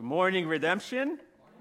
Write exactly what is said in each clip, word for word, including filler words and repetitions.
morning, Redemption.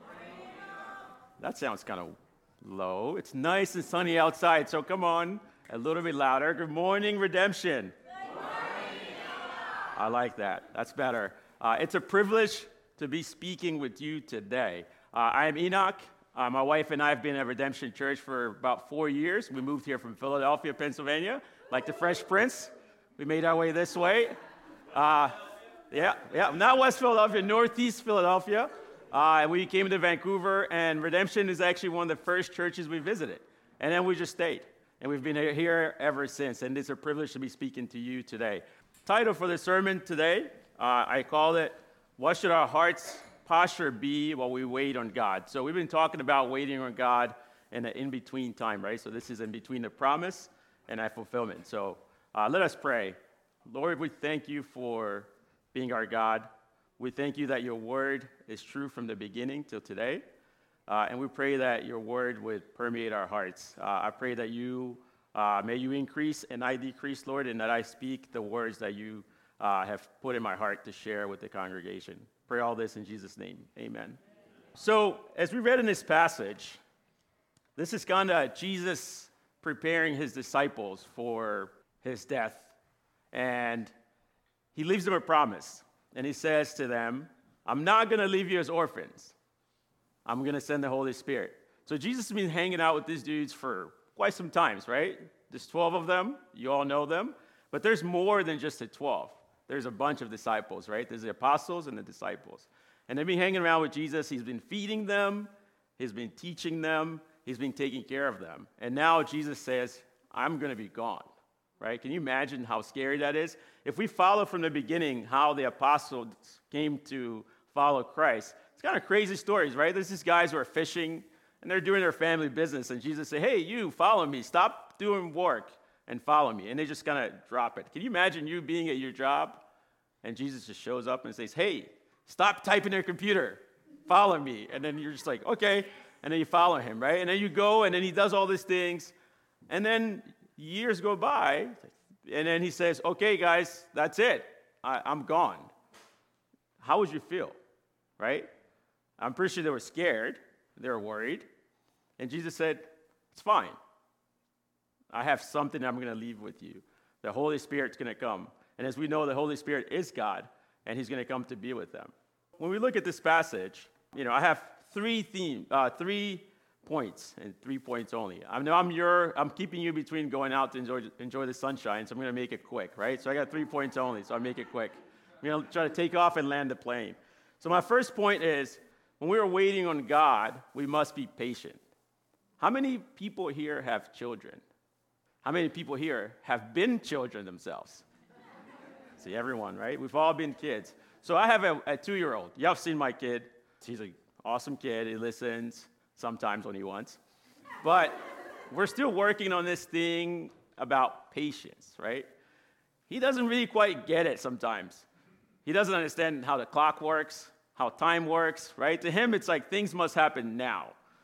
That sounds kind of low. It's nice and sunny outside, so come on, a little bit louder. Good morning, Redemption. Good morning. I like that. That's better. Uh, it's a privilege to be speaking with you today. Uh, I'm Enoch. Uh, my wife and I have been at Redemption Church for about four years. We moved here from Philadelphia, Pennsylvania, like the Fresh Prince. We made our way this way. Uh, yeah, yeah, not West Philadelphia, Northeast Philadelphia. Uh, and we came to Vancouver, and Redemption is actually one of the first churches we visited. And then we just stayed. And we've been here ever since. And it's a privilege to be speaking to you today. Title for the sermon today, uh, I call it, What Should Our Heart's Posture Be While We Wait on God? So we've been talking about waiting on God in the in-between time, right? So this is in between the promise and our fulfillment. So uh, let us pray. Lord, we thank you for being our God. We thank you that your word is true from the beginning till today. Uh, and we pray that your word would permeate our hearts. Uh, I pray that you, uh, may you increase and I decrease, Lord, and that I speak the words that you uh, have put in my heart to share with the congregation. Pray all this in Jesus' name. Amen. So as we read in this passage, this is kind of Jesus preparing his disciples for his death. And he leaves them a promise. And he says to them, I'm not going to leave you as orphans. I'm going to send the Holy Spirit. So Jesus has been hanging out with these dudes for quite some times, right? There's twelve of them. You all know them. But there's more than just the twelve. There's a bunch of disciples, right? There's the apostles and the disciples. And they've been hanging around with Jesus. He's been feeding them. He's been teaching them. He's been taking care of them. And now Jesus says, I'm going to be gone. Right? Can you imagine how scary that is? If we follow from the beginning how the apostles came to follow Christ, it's kind of crazy stories, right? There's these guys who are fishing, and they're doing their family business, and Jesus said, hey, you, follow me. Stop doing work and follow me. And they just kind of drop it. Can you imagine you being at your job, and Jesus just shows up and says, hey, stop typing your computer. Follow me. And then you're just like, okay. And then you follow him, right? And then you go, and then he does all these things, and then years go by, and then he says, okay, guys, that's it. I, I'm gone. How would you feel, right? I'm pretty sure they were scared. They were worried. And Jesus said, it's fine. I have something I'm going to leave with you. The Holy Spirit's going to come. And as we know, the Holy Spirit is God, and he's going to come to be with them. When we look at this passage, you know, I have three themes, uh, three points, and three points only. I know I'm your, I'm keeping you between going out to enjoy enjoy the sunshine, so I'm going to make it quick, right? So I got three points only, so I'll make it quick. I'm going to try to take off and land the plane. So my first point is, when we are waiting on God, we must be patient. How many people here have children? How many people here have been children themselves? See, everyone, right? We've all been kids. So I have a, a two-year-old. You have seen my kid. He's an awesome kid. He listens. Sometimes when he wants. But we're still working on this thing about patience, right? He doesn't really quite get it sometimes. He doesn't understand how the clock works, how time works, right? To him, it's like things must happen now.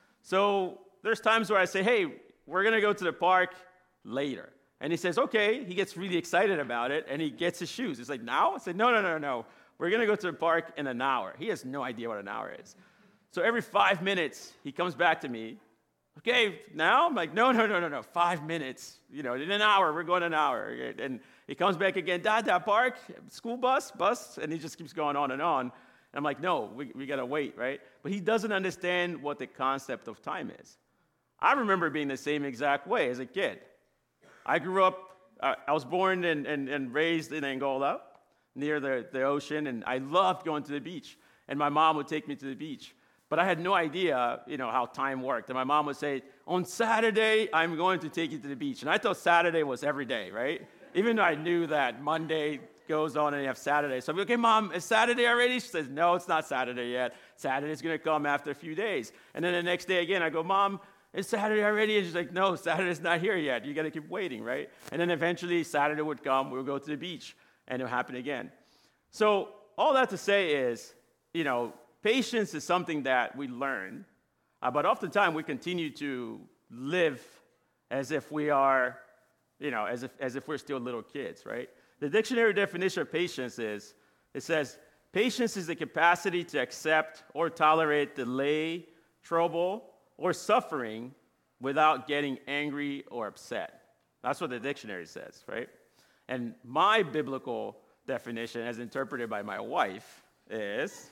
So there's times where I say, hey, we're going to go to the park later. And he says, okay. He gets really excited about it, and he gets his shoes. He's like, now? I said, no, no, no, no. We're going to go to the park in an hour. He has no idea what an hour is. So every five minutes, he comes back to me. Okay, now? I'm like, no, no, no, no, no, five minutes. You know, in an hour, we're going an hour. And he comes back again, Dad, that park, school bus, bus, and he just keeps going on and on. And I'm like, no, we, we got to wait, right? But he doesn't understand what the concept of time is. I remember being the same exact way as a kid. I grew up, uh, I was born and, and, and raised in Angola, near the, the ocean, and I loved going to the beach. And my mom would take me to the beach. But I had no idea, you know, how time worked. And my mom would say, on Saturday, I'm going to take you to the beach. And I thought Saturday was every day, right? Even though I knew that Monday goes on and you have Saturday. So I'm like, okay, Mom, is Saturday already? She says, no, it's not Saturday yet. Saturday's going to come after a few days. And then the next day again, I go, Mom, is Saturday already? And she's like, no, Saturday's not here yet. You got to keep waiting, right? And then eventually Saturday would come. We would go to the beach. And it would happen again. So all that to say is, you know, patience is something that we learn, uh, but oftentimes we continue to live as if we are, you know, as if as if we're still little kids, right? The dictionary definition of patience is, it says, Patience is the capacity to accept or tolerate delay, trouble, or suffering without getting angry or upset. That's what the dictionary says, right? And my biblical definition, as interpreted by my wife, is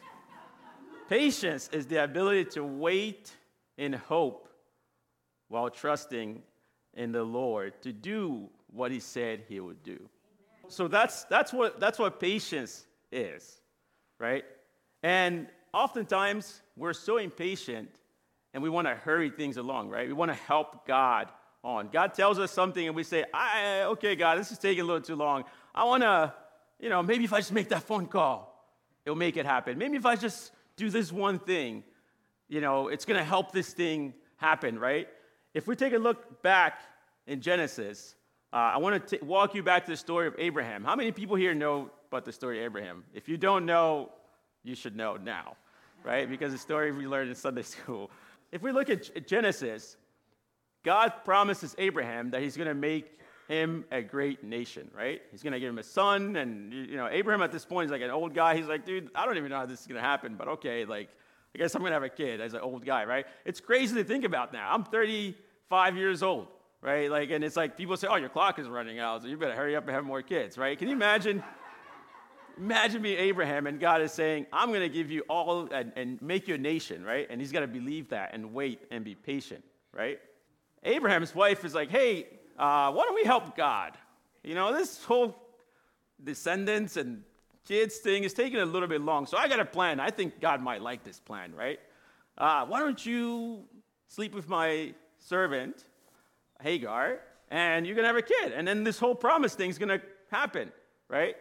patience is the ability to wait in hope while trusting in the Lord to do what he said he would do. So that's that's what that's what patience is, right? And oftentimes we're so impatient and we want to hurry things along, right? We want to help God on. God tells us something and we say, I, okay, God, this is taking a little too long. I want to, you know, maybe if I just make that phone call, it'll make it happen. Maybe if I just do this one thing, you know, it's going to help this thing happen, right? If we take a look back in Genesis, uh, I want to walk you back to the story of Abraham. How many people here know about the story of Abraham? If you don't know, you should know now, right? Because the story we learned in Sunday school. If we look at Genesis, God promises Abraham that he's going to make him a great nation, right? He's going to give him a son, and, you know, Abraham at this point is like an old guy. He's like, dude, I don't even know how this is going to happen, but okay, like, I guess I'm going to have a kid as an old guy, right? It's crazy to think about now. I'm thirty-five years old, right? Like, and it's like people say, oh, your clock is running out, so you better hurry up and have more kids, right? Can you imagine? Imagine being Abraham, and God is saying, I'm going to give you all and, and make you a nation, right? And he's got to believe that and wait and be patient, right? Abraham's wife is like, hey, uh, why don't we help God? You know, this whole descendants and kids thing is taking a little bit long, so I got a plan. I think God might like this plan, right? Uh, why don't you sleep with my servant, Hagar, and you're going to have a kid, and then this whole promise thing is going to happen, right?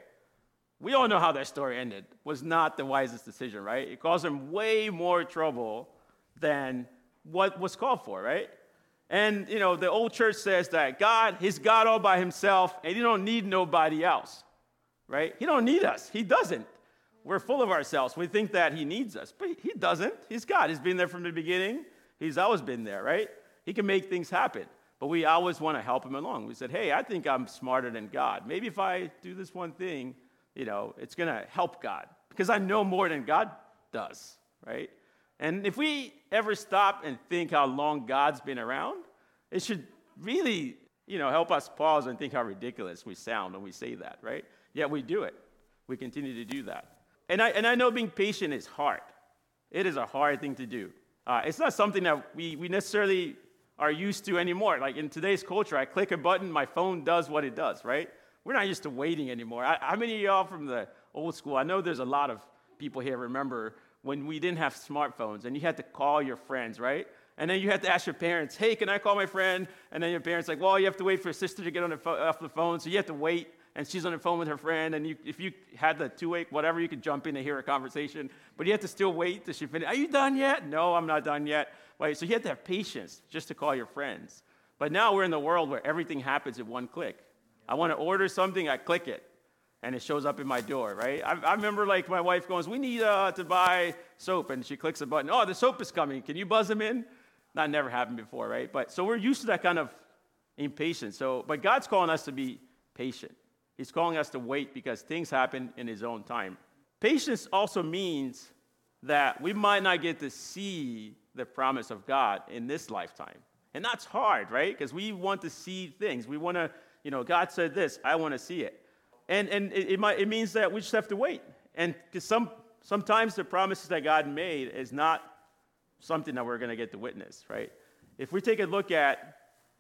We all know how that story ended. It was not the wisest decision, right? It caused him way more trouble than what was called for, right? And, you know, the old church says that God, he's God all by himself, and he don't need nobody else, right? He don't need us. He doesn't. We're full of ourselves. We think that he needs us, but he doesn't. He's God. He's been there from the beginning. He's always been there, right? He can make things happen, but we always want to help him along. We said, hey, I think I'm smarter than God. Maybe if I do this one thing, you know, it's going to help God because I know more than God does, right? And if we ever stop and think how long God's been around, it should really, you know, help us pause and think how ridiculous we sound when we say that, right? Yet we do it. We continue to do that. And I and I know being patient is hard. It is a hard thing to do. Uh, it's not something that we, we necessarily are used to anymore. Like in today's culture, I click a button, my phone does what it does, right? We're not used to waiting anymore. I, how many of y'all from the old school, I know there's a lot of people here remember when we didn't have smartphones and you had to call your friends, right? And then you had to ask your parents, hey, can I call my friend? And then your parents like, well, you have to wait for your sister to get on the fo- off the phone, so you have to wait, and she's on the phone with her friend, and you, if you had the two-way, whatever, you could jump in and hear a conversation, but you have to still wait till she finish. Are you done yet? No, I'm not done yet. Right? So you have to have patience just to call your friends. But now we're in the world where everything happens at one click. I want to order something, I click it, and it shows up in my door, right? I, I remember, like, my wife goes, we need uh, to buy soap, and she clicks a button. Oh, the soap is coming. Can you buzz them in? That never happened before, right? But so we're used to that kind of impatience. So, but God's calling us to be patient. He's calling us to wait because things happen in his own time. Patience also means that we might not get to see the promise of God in this lifetime. And that's hard, right? Because we want to see things. We want to, you know, God said this, I want to see it. And and it, it might it means that we just have to wait. And because some sometimes the promises that God made is not something that we're going to get to witness, right? If we take a look at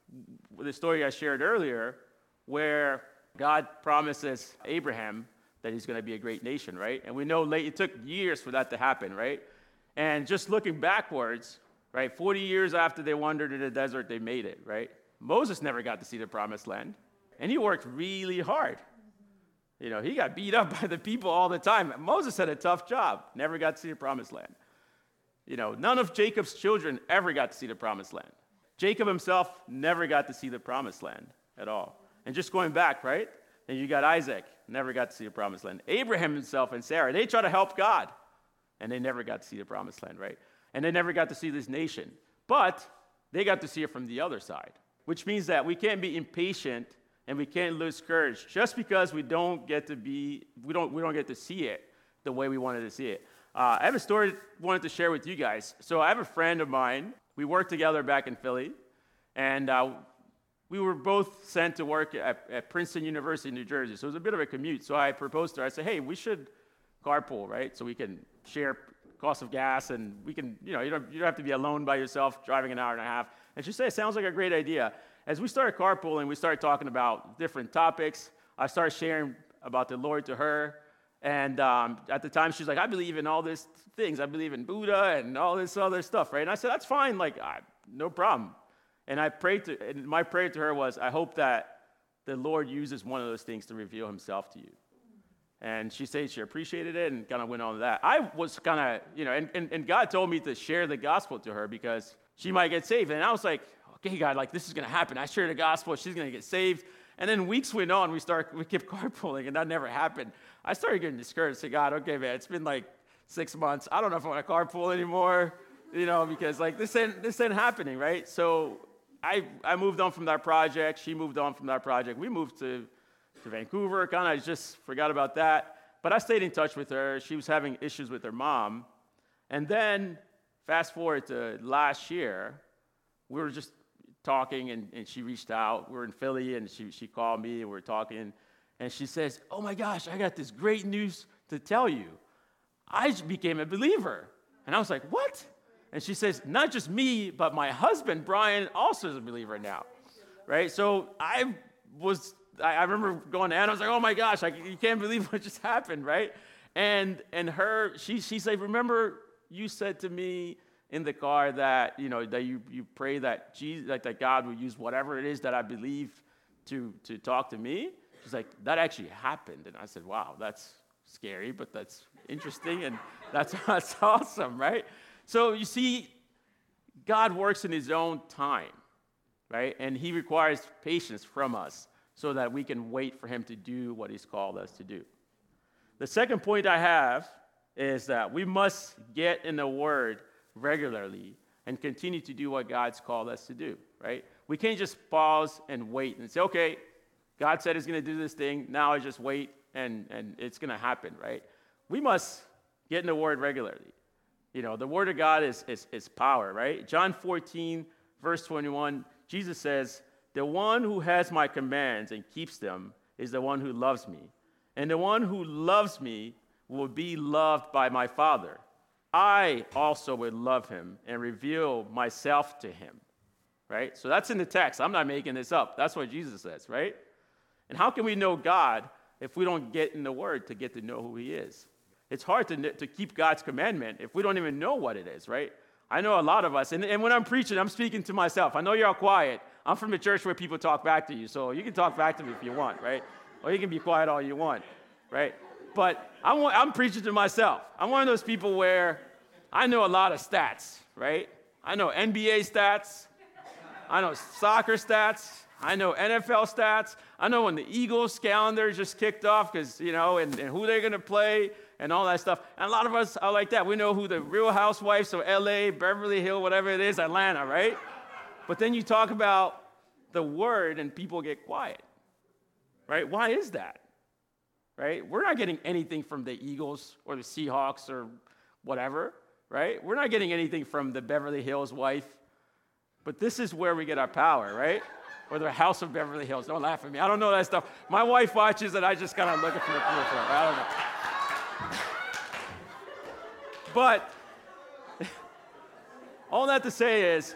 the story I shared earlier, where God promises Abraham that he's going to be a great nation, right? And we know late, it took years for that to happen, right? And just looking backwards, right, forty years after they wandered in the desert, they made it, right? Moses never got to see the promised land, and he worked really hard. You know, he got beat up by the people all the time. Moses had a tough job, never got to see the promised land. You know, none of Jacob's children ever got to see the promised land. Jacob himself never got to see the promised land at all. And just going back, right? And you got Isaac, never got to see the promised land. Abraham himself and Sarah, they tried to help God, and they never got to see the promised land, right? And they never got to see this nation. But they got to see it from the other side, which means that we can't be impatient and we can't lose courage just because we don't get to be, we don't, we don't get to see it. the way we wanted to see it. Uh, I have a story I wanted to share with you guys. So I have a friend of mine. We worked together back in Philly, and uh, we were both sent to work at, at Princeton University in New Jersey. So it was a bit of a commute. So I proposed to her. I said, hey, we should carpool, right? So we can share cost of gas, and we can, you know, you don't, you don't have to be alone by yourself driving an hour and a half. And she said, it sounds like a great idea. As we started carpooling, we started talking about different topics. I started sharing about the Lord to her. And um, at the time, she's like, I believe in all these things. I believe in Buddha and all this other stuff, right? And I said, that's fine. Like, I, no problem. And I prayed to, and my prayer to her was, I hope that the Lord uses one of those things to reveal himself to you. And she said she appreciated it and kind of went on to that. I was kind of, you know, and, and, and God told me to share the gospel to her because she might get saved. And I was like, okay, God, like, this is going to happen. I share the gospel. She's going to get saved. And then weeks went on. We start, we kept carpooling, and that never happened. I started getting discouraged. I said, God, okay, man, it's been like six months. I don't know if I want to carpool anymore, you know, because, like, this ain't, this ain't happening, right? So I, I moved on from that project. She moved on from that project. We moved to, to Vancouver. Kind of just forgot about that. But I stayed in touch with her. She was having issues with her mom. And then fast forward to last year, we were just talking, and, and she reached out. We were in Philly, and she, she called me, and we were talking. And she says, oh, my gosh, I got this great news to tell you. I became a believer. And I was like, what? And she says, not just me, but my husband, Brian, also is a believer now, right? So I was, I, I remember going to Anna, I was like, oh, my gosh, I, you can't believe what just happened, right? And and her, she she said, remember you said to me in the car that, you know, that you, you pray that Jesus, like that God will use whatever it is that I believe to, to talk to me. She's like, that actually happened. And I said, wow, that's scary, but that's interesting, and that's, that's awesome, right? So you see, God works in his own time, right? And he requires patience from us so that we can wait for him to do what he's called us to do. The second point I have is that we must get in the Word regularly and continue to do what God's called us to do, right? We can't just pause and wait and say, okay, God said he's going to do this thing. Now I just wait, and, and it's going to happen, right? We must get in the Word regularly. You know, the Word of God is, is, is power, right? John fourteen, verse twenty-one, Jesus says, the one who has my commands and keeps them is the one who loves me. And the one who loves me will be loved by my Father. I also will love him and reveal myself to him, right? So that's in the text. I'm not making this up. That's what Jesus says, right? And how can we know God if we don't get in the Word to get to know who he is? It's hard to, to keep God's commandment if we don't even know what it is, right? I know a lot of us, and, and when I'm preaching, I'm speaking to myself. I know you're all quiet. I'm from a church where people talk back to you, so you can talk back to me if you want, right? Or you can be quiet all you want, right? But I'm, I'm preaching to myself. I'm one of those people where I know a lot of stats, right? I know N B A stats. I know soccer stats. I know N F L stats. I know when the Eagles calendar just kicked off, because, you know, and, and who they're going to play and all that stuff. And a lot of us are like that. We know who the Real Housewives of L A, Beverly Hills, whatever it is, Atlanta, right? But then you talk about the Word and people get quiet, right? Why is that? Right? We're not getting anything from the Eagles or the Seahawks or whatever, right? We're not getting anything from the Beverly Hills wife. But this is where we get our power, right? Or the House of Beverly Hills. Don't laugh at me. I don't know that stuff. My wife watches it. I just kind of look at from the peripheral. I don't know. But all that to say is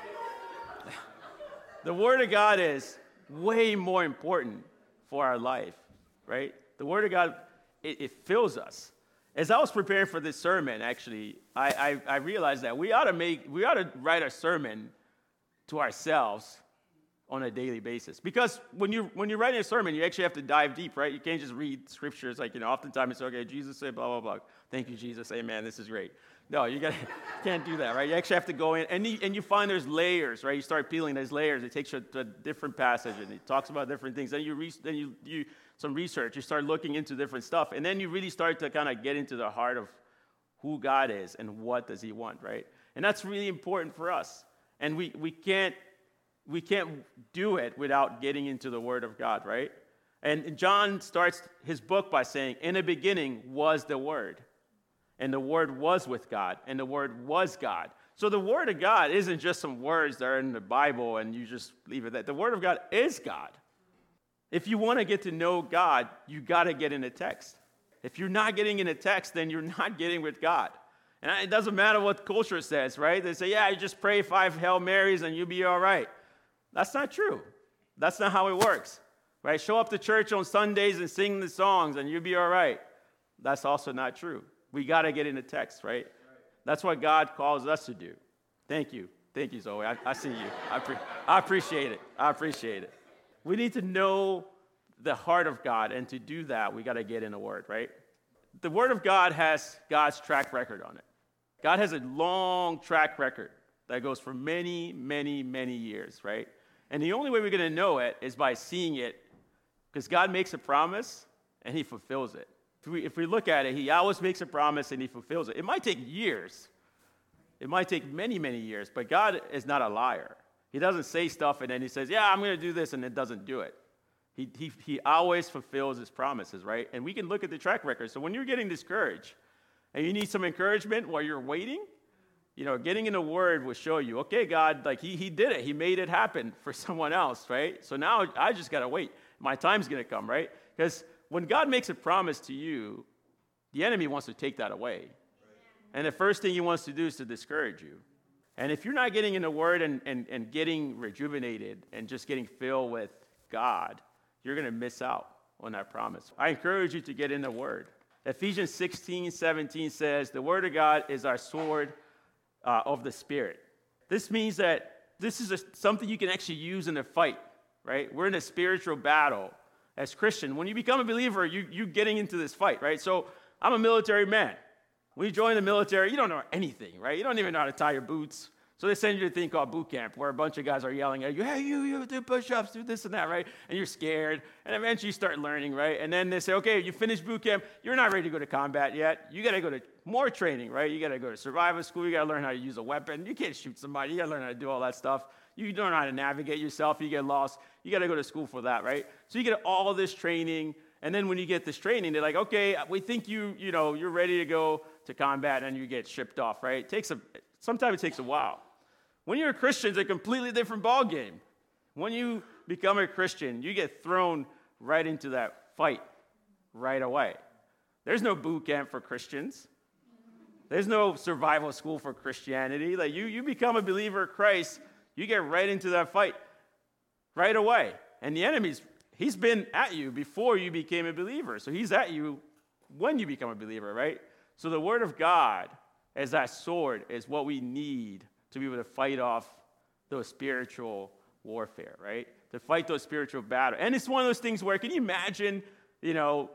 the Word of God is way more important for our life, right? The Word of God, it, it fills us. As I was preparing for this sermon, actually, I, I, I realized that we ought to make, we ought to write a sermon to ourselves on a daily basis. Because when you when you're writing a sermon, you actually have to dive deep, right? You can't just read scriptures like, you know, oftentimes it's, okay, Jesus said blah, blah, blah. Thank you, Jesus. Amen. This is great. No, you got can't do that, right? You actually have to go in, and you, and you find there's layers, right? You start peeling those layers. It takes you to a different passage, and it talks about different things. Then you re- then you you some research. You start looking into different stuff, and then you really start to kind of get into the heart of who God is and what does he want, right? And that's really important for us. And we we can't we can't do it without getting into the Word of God, right? And John starts his book by saying, in the beginning was the Word, and the Word was with God, and the Word was God. So the Word of God isn't just some words that are in the Bible and you just leave it there. The Word of God is God. If you want to get to know God, you got to get in the text. If you're not getting in the text, then you're not getting with God. And it doesn't matter what culture says, right? They say, yeah, you just pray five Hail Marys and you'll be all right. That's not true. That's not how it works, right? Show up to church on Sundays and sing the songs and you'll be all right. That's also not true. We got to get in the text, right? That's what God calls us to do. Thank you. Thank you, Zoe. I, I see you. I, pre- I appreciate it. I appreciate it. We need to know the heart of God, and to do that, we got to get in the Word, right? The Word of God has God's track record on it. God has a long track record that goes for many, many, many years, right? And the only way we're going to know it is by seeing it, because God makes a promise, and he fulfills it. If we, if we look at it, he always makes a promise, and he fulfills it. It might take years. It might take many, many years, but God is not a liar. He doesn't say stuff, and then he says, yeah, I'm going to do this, and it doesn't do it. He, he, he always fulfills his promises, right? And we can look at the track record. So when you're getting discouraged, and you need some encouragement while you're waiting, you know, getting in the Word will show you, okay, God, like he, he did it. He made it happen for someone else, right? So now I just got to wait. My time's going to come, right? Because when God makes a promise to you, the enemy wants to take that away. And the first thing he wants to do is to discourage you. And if you're not getting in the Word and, and, and getting rejuvenated and just getting filled with God, you're going to miss out on that promise. I encourage you to get in the Word. Ephesians sixteen seventeen says, the Word of God is our sword uh, of the Spirit. This means that this is a, something you can actually use in a fight, right? We're in a spiritual battle as Christians. When you become a believer, you, you're getting into this fight, right? So I'm a military man. When you join the military, you don't know anything, right? You don't even know how to tie your boots. So they send you to a thing called boot camp, where a bunch of guys are yelling at you, hey, you, you do push-ups, do this and that, right? And you're scared, and eventually you start learning, right? And then they say, okay, you finish boot camp, you're not ready to go to combat yet. You got to go to more training, right? You got to go to survival school. You got to learn how to use a weapon. You can't shoot somebody. You got to learn how to do all that stuff. You don't know how to navigate yourself. You get lost. You got to go to school for that, right? So you get all this training, and then when you get this training, they're like, okay, we think you, you know, you're ready to go to combat, and you get shipped off, right? It takes a, sometimes it takes a while. When you're a Christian, it's a completely different ballgame. When you become a Christian, you get thrown right into that fight right away. There's no boot camp for Christians. There's no survival school for Christianity. Like you, you become a believer of Christ, you get right into that fight right away. And the enemy's, he's been at you before you became a believer. So he's at you when you become a believer, right? So the Word of God as that sword is what we need to be able to fight off those spiritual warfare, right? To fight those spiritual battles. And it's one of those things where, can you imagine, you know,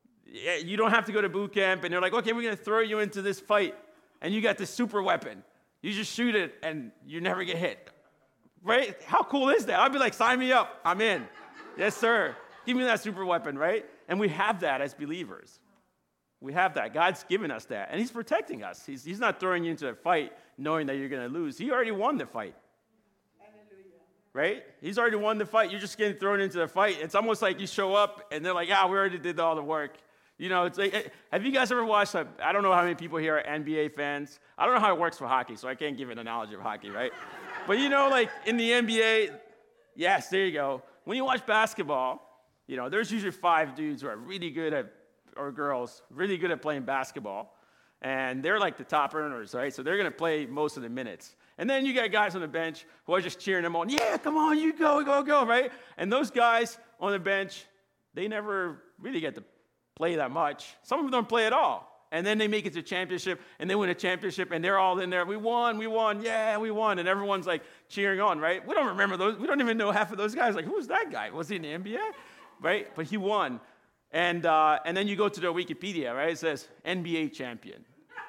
you don't have to go to boot camp, and they're like, okay, we're going to throw you into this fight, and you got this super weapon. You just shoot it, and you never get hit, right? How cool is that? I'd be like, sign me up. I'm in. Yes, sir. Give me that super weapon, right? And we have that as believers. We have that. God's given us that. And he's protecting us. He's, he's not throwing you into a fight knowing that you're going to lose. He already won the fight. Hallelujah. Right? He's already won the fight. You're just getting thrown into the fight. It's almost like you show up and they're like, ah, we already did all the work. You know, it's like, have you guys ever watched, a, I don't know how many people here are N B A fans. I don't know how it works for hockey, so I can't give an analogy of hockey, right? But you know, like in the N B A, yes, there you go. When you watch basketball, you know, there's usually five dudes who are really good at, or girls, really good at playing basketball. And they're like the top earners, right? So they're going to play most of the minutes. And then you got guys on the bench who are just cheering them on. Yeah, come on, you go, go, go, right? And those guys on the bench, they never really get to play that much. Some of them don't play at all. And then they make it to championship, and they win a championship, and they're all in there. We won, we won, yeah, we won. And everyone's like cheering on, right? We don't remember those. We don't even know half of those guys. Like, who was that guy? Was he in the N B A? Right? But he won. And uh, and then you go to the Wikipedia, right? It says N B A champion.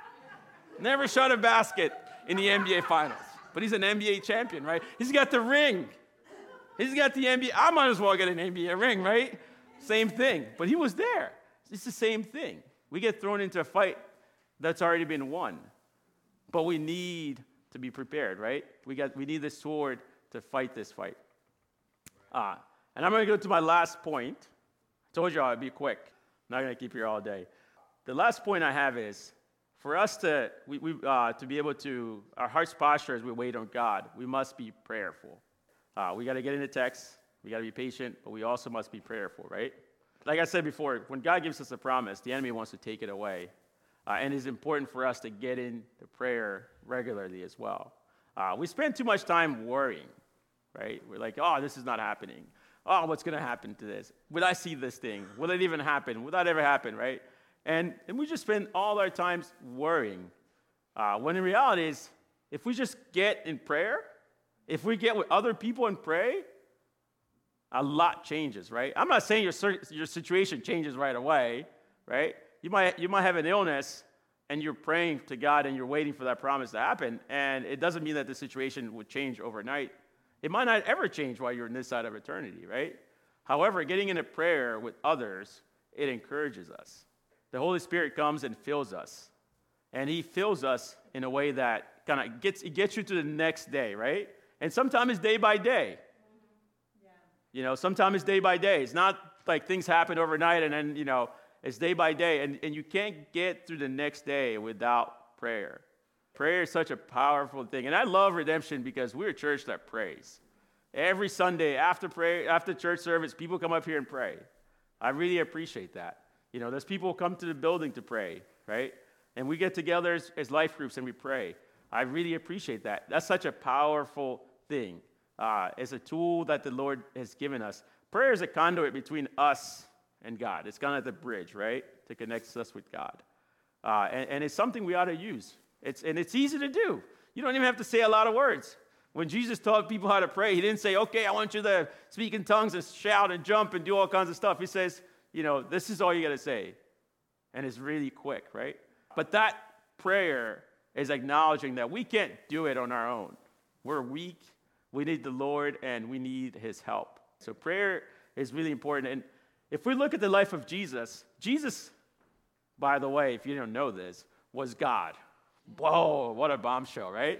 Never shot a basket in the N B A finals. But he's an N B A champion, right? He's got the ring. He's got the N B A. I might as well get an N B A ring, right? Same thing. But he was there. It's the same thing. We get thrown into a fight that's already been won. But we need to be prepared, right? We got we need the sword to fight this fight. Uh, and I'm going to go to my last point. I told you I'd be quick. I'm not going to keep you here all day. The last point I have is, for us to we, we uh, to be able to, our heart's posture as we wait on God, we must be prayerful. Uh, we got to get in the text. We got to be patient, but we also must be prayerful, right? Like I said before, when God gives us a promise, the enemy wants to take it away. Uh, and it's important for us to get into prayer regularly as well. Uh, we spend too much time worrying, right? We're like, oh, this is not happening. Oh, what's going to happen to this? Will I see this thing? Will it even happen? Will that ever happen, right? And, and we just spend all our time worrying. Uh, when in reality is, if we just get in prayer, if we get with other people and pray, a lot changes, right? I'm not saying your your situation changes right away, right? You might you might have an illness and you're praying to God and you're waiting for that promise to happen, and it doesn't mean that the situation would change overnight. It might not ever change while you're in this side of eternity, right? However, getting into prayer with others, it encourages us. The Holy Spirit comes and fills us, and He fills us in a way that kind of gets it gets you to the next day, right? And sometimes it's day by day. You know, sometimes it's day by day. It's not like things happen overnight and then, you know, it's day by day. And, and you can't get through the next day without prayer. Prayer is such a powerful thing. And I love Redemption because we're a church that prays. Every Sunday after prayer, after church service, people come up here and pray. I really appreciate that. You know, there's people who come to the building to pray, right? And we get together as, as life groups and we pray. I really appreciate that. That's such a powerful thing. Uh, it's a tool that the Lord has given us. Prayer is a conduit between us and God. It's kind of the bridge, right, to connect us with God. Uh, and, and it's something we ought to use. It's and it's easy to do. You don't even have to say a lot of words. When Jesus taught people how to pray, He didn't say, okay, I want you to speak in tongues and shout and jump and do all kinds of stuff. He says, you know, this is all you got to say. And it's really quick, right? But that prayer is acknowledging that we can't do it on our own. We're weak. We need the Lord, and we need His help. So prayer is really important. And if we look at the life of Jesus, Jesus, by the way, if you don't know this, was God. Whoa, what a bombshell, right?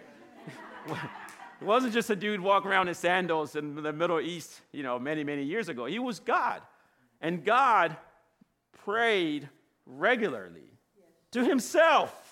It wasn't just a dude walking around in sandals in the Middle East, you know, many, many years ago. He was God. And God prayed regularly to Himself.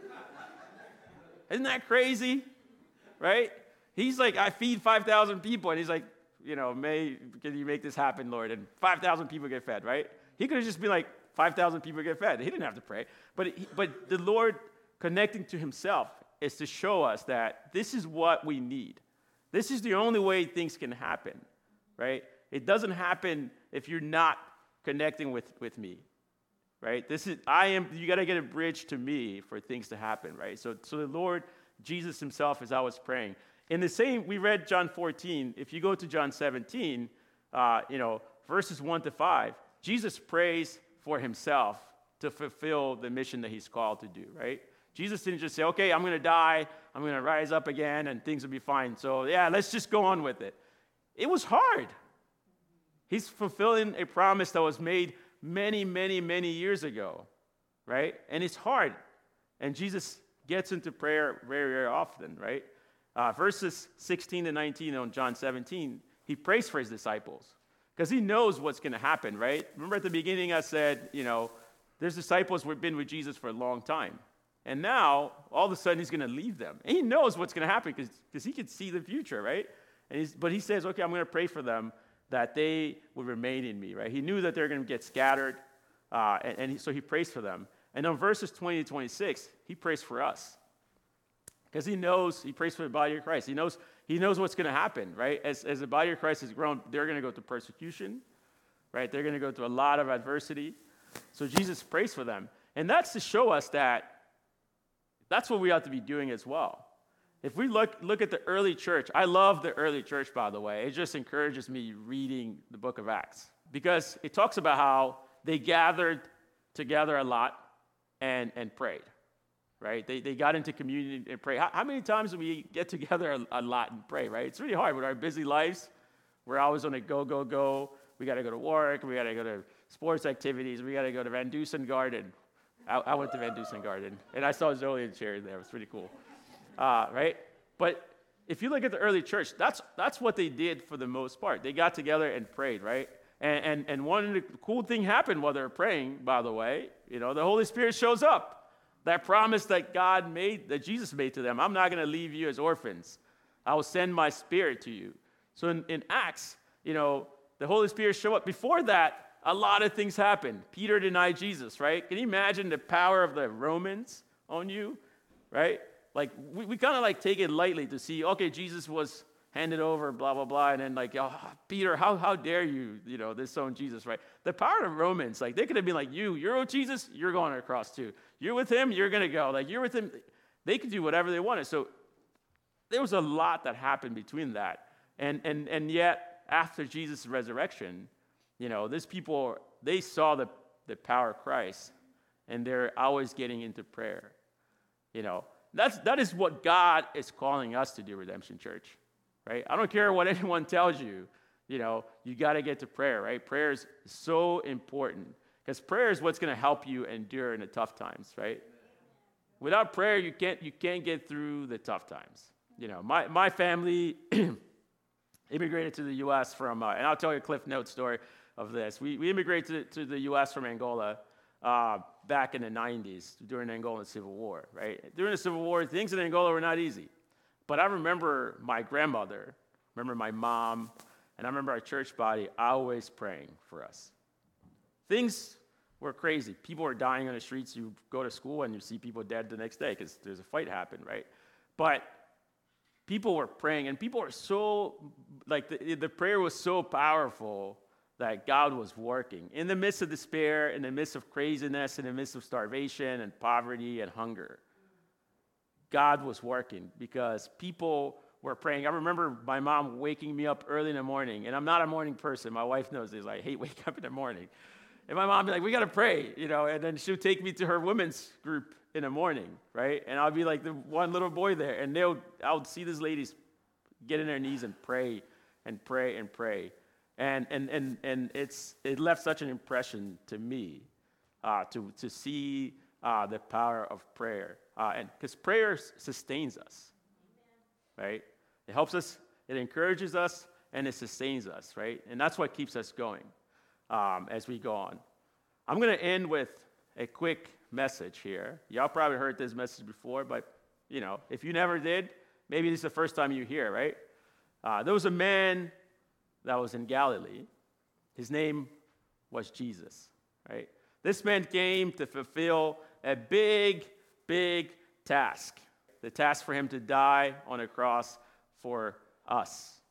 Isn't that crazy? Right? He's like, I feed five thousand people. And He's like, you know, may, can you make this happen, Lord? And five thousand people get fed, right? He could have just been like, five thousand people get fed. He didn't have to pray. But, he, but the Lord connecting to Himself is to show us that this is what we need. This is the only way things can happen, right? It doesn't happen if you're not connecting with, with me, right? This is, I am, you got to get a bridge to me for things to happen, right? So, so the Lord, Jesus Himself, as I was praying, in the same, we read John fourteen. If you go to John seventeen, uh, you know, verses one to five, Jesus prays for Himself to fulfill the mission that He's called to do, right? Jesus didn't just say, okay, I'm going to die, I'm going to rise up again, and things will be fine. So, yeah, let's just go on with it. It was hard. He's fulfilling a promise that was made many, many, many years ago, right? And it's hard. And Jesus gets into prayer very, very often, right? Uh, verses sixteen to nineteen on John seventeen, He prays for His disciples because He knows what's going to happen, right? Remember at the beginning I said, you know, there's disciples who have been with Jesus for a long time. And now, all of a sudden, He's going to leave them. And He knows what's going to happen because He can see the future, right? And he's, but He says, okay, I'm going to pray for them that they would remain in me, right? He knew that they're going to get scattered, uh, and, and he, so He prays for them. And on verses twenty to twenty-six, He prays for us. Because He knows, He prays for the body of Christ. He knows He knows what's going to happen, right? As, as the body of Christ has grown, they're going to go through persecution, right? They're going to go through a lot of adversity. So Jesus prays for them. And that's to show us that that's what we ought to be doing as well. If we look look at the early church, I love the early church, by the way. It just encourages me reading the book of Acts. Because it talks about how they gathered together a lot and, and prayed. Right? They they got into communion and pray. How, how many times do we get together a, a lot and pray, right? It's really hard with our busy lives. We're always on a go, go, go. We got to go to work. We got to go to sports activities. We got to go to Van Dusen Garden. I, I went to Van Dusen Garden, and I saw Zoe and Sherry there. It was pretty cool, uh, right? But if you look at the early church, that's that's what they did for the most part. They got together and prayed, right? And, and, and one cool thing happened while they were praying, by the way. You know, the Holy Spirit shows up. That promise that God made, that Jesus made to them, I'm not going to leave you as orphans. I will send my Spirit to you. So in, in Acts, you know, the Holy Spirit showed up. Before that, a lot of things happened. Peter denied Jesus, right? Can you imagine the power of the Romans on you, right? Like, we, we kind of like take it lightly to see, okay, Jesus was handed over, blah, blah, blah, and then like, oh, Peter, how how dare you, you know, disown Jesus, right? The power of Romans, like, they could have been like, you, you're with Jesus, you're going across too. You're with him, you're going to go. Like, you're with him. They could do whatever they wanted. So there was a lot that happened between that. And and and yet, after Jesus' resurrection, you know, these people, they saw the, the power of Christ, and they're always getting into prayer. You know, that's that is what God is calling us to do, Redemption Church. Right? I don't care what anyone tells you, you know, you got to get to prayer, right? Prayer is so important because prayer is what's going to help you endure in the tough times, right? Without prayer, you can't you can't get through the tough times. You know, my, my family immigrated to the U S from, uh, and I'll tell you a Cliff Note story of this. We, we immigrated to, to the U S from Angola uh, back in the nineties during the Angolan Civil War, right? During the Civil War, things in Angola were not easy. But I remember my grandmother, remember my mom, and I remember our church body always praying for us. Things were crazy. People were dying on the streets. You go to school and you see people dead the next day because there's a fight happened, right? But people were praying, and people were so, like, the, the prayer was so powerful that God was working. In the midst of despair, in the midst of craziness, in the midst of starvation and poverty and hunger, God was working because people were praying. I remember my mom waking me up early in the morning, and I'm not a morning person. My wife knows this. I hate waking up in the morning. And my mom would be like, we got to pray, you know, and then she would take me to her women's group in the morning, right? And I'll be like the one little boy there, and they'll, I would see these ladies get on their knees and pray and pray and pray. And and and and it's it left such an impression to me uh, to, to see uh, the power of prayer. Uh, and because prayer sustains us, right? It helps us, it encourages us, and it sustains us, right? And that's what keeps us going um, as we go on. I'm going to end with a quick message here. Y'all probably heard this message before, but, you know, if you never did, maybe this is the first time you hear, right? Uh, there was a man that was in Galilee. His name was Jesus, right? This man came to fulfill a big Big task. The task for him to die on a cross for us.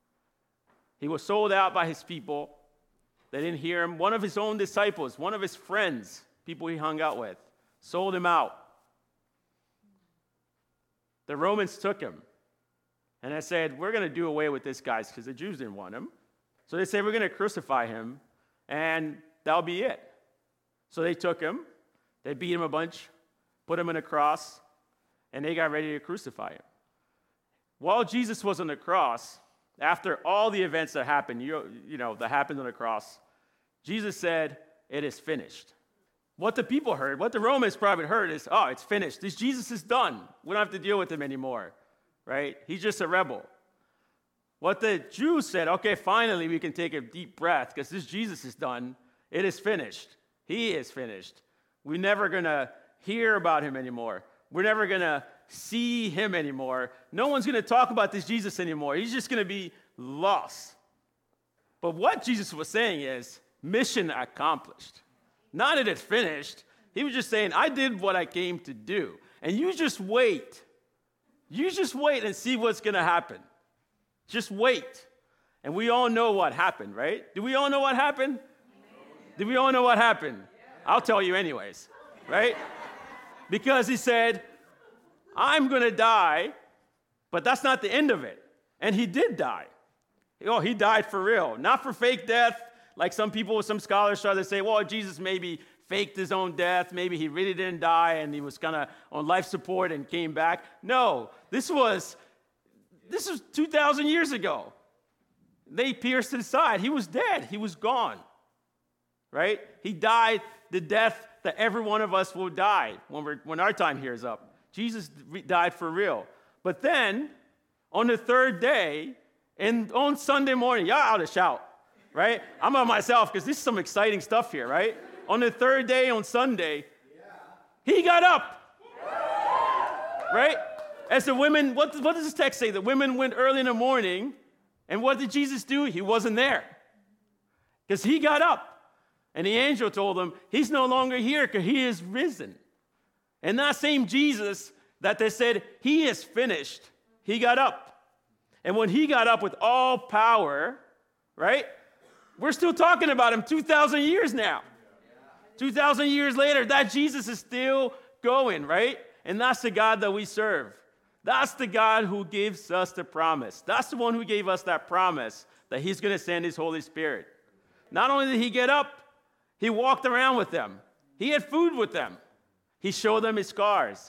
He was sold out by his people. They didn't hear him. One of his own disciples, one of his friends, people he hung out with, sold him out. The Romans took him. And they said, we're going to do away with this guy because the Jews didn't want him. So they said, we're going to crucify him, and that'll be it. So they took him. They beat him a bunch, put him on a cross, and they got ready to crucify him. While Jesus was on the cross, after all the events that happened, you, you know, that happened on the cross, Jesus said, it is finished. What the people heard, what the Romans probably heard is, oh, it's finished. This Jesus is done. We don't have to deal with him anymore, right? He's just a rebel. What the Jews said, okay, finally we can take a deep breath because this Jesus is done. It is finished. He is finished. We're never going to hear about him anymore. We're never going to see him anymore. No one's going to talk about this Jesus anymore. He's just going to be lost. But what Jesus was saying is, mission accomplished. Not that it's finished. He was just saying, I did what I came to do. And you just wait. You just wait and see what's going to happen. Just wait. And we all know what happened, right? Do we all know what happened? Do we all know what happened? I'll tell you anyways, right? Because he said, I'm going to die, but that's not the end of it. And he did die. Oh, he died for real. Not for fake death, like some people, some scholars try to say, well, Jesus maybe faked his own death. Maybe he really didn't die and he was kind of on life support and came back. No, this was, this was two thousand years ago. They pierced his side. He was dead. He was gone, right? He died the death that every one of us will die when, we're, when our time here is up. Jesus died for real. But then, on the third day, and on Sunday morning, y'all ought to shout. right? I'm on myself because this is some exciting stuff here, right? On the third day, on Sunday, he got up, right? As the women, what, what does this text say? The women went early in the morning, and what did Jesus do? He wasn't there because he got up. And the angel told him, he's no longer here because he is risen. And that same Jesus that they said, he is finished, he got up. And when he got up with all power, right, we're still talking about him two thousand years now. two thousand years later, that Jesus is still going, right? And that's the God that we serve. That's the God who gives us the promise. That's the one who gave us that promise that he's going to send his Holy Spirit. Not only did he get up, he walked around with them. He had food with them. He showed them his scars.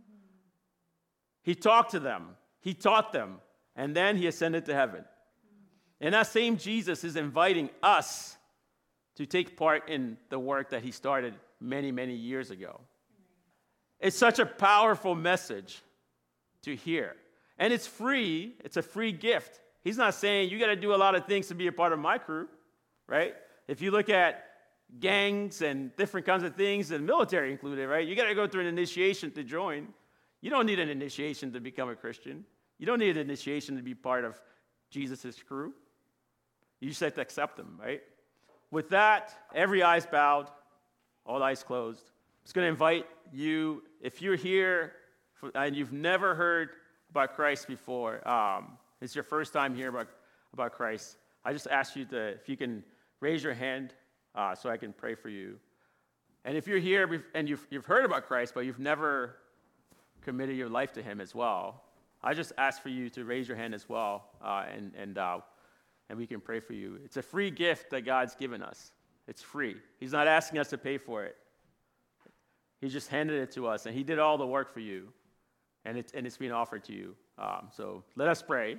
He talked to them. He taught them. And then he ascended to heaven. And that same Jesus is inviting us to take part in the work that he started many, many years ago. It's such a powerful message to hear. And it's free. It's a free gift. He's not saying you got to do a lot of things to be a part of my crew, right? If you look at gangs and different kinds of things, and military included, right? You got to go through an initiation to join. You don't need an initiation to become a Christian. You don't need an initiation to be part of Jesus' crew. You just have to accept him, right? With that, every eye's bowed, all eyes closed. I'm just going to invite you, if you're here for, and you've never heard about Christ before, um, it's your first time hearing about, about Christ, I just ask you to, if you can raise your hand, Uh, so I can pray for you. And if you're here and you've, you've heard about Christ, but you've never committed your life to him as well, I just ask for you to raise your hand as well, uh, and, and, uh, and we can pray for you. It's a free gift that God's given us. It's free. He's not asking us to pay for it. He just handed it to us, and he did all the work for you, and it's, and it's being offered to you. Um, so let us pray.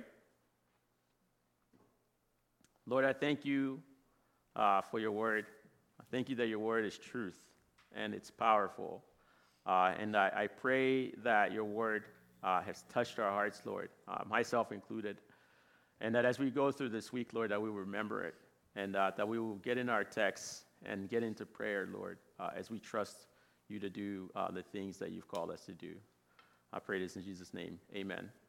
Lord, I thank you Uh, for your word. I thank you that your word is truth and it's powerful. Uh, and I, I pray that your word uh, has touched our hearts, Lord, uh, myself included. And that as we go through this week, Lord, that we will remember it. And uh, that we will get in our texts and get into prayer, Lord, uh, as we trust you to do uh, the things that you've called us to do. I pray this in Jesus' name. Amen.